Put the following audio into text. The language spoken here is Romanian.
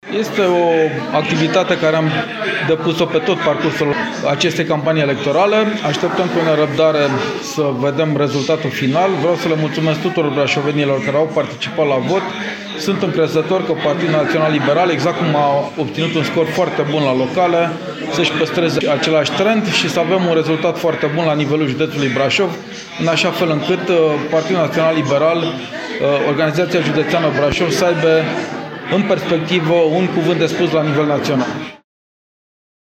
Este o activitate care am depus-o pe tot parcursul acestei campanii electorale. Așteptăm cu nerăbdare să vedem rezultatul final. Vreau să le mulțumesc tuturor brașovenilor care au participat la vot. Sunt încrezător că Partidul Național Liberal, exact cum a obținut un scor foarte bun la locale, să-și păstreze același trend și să avem un rezultat foarte bun la nivelul județului Brașov, în așa fel încât Partidul Național Liberal, Organizația Județeană Brașov, să aibă în perspectivă un cuvânt de spus la nivel național.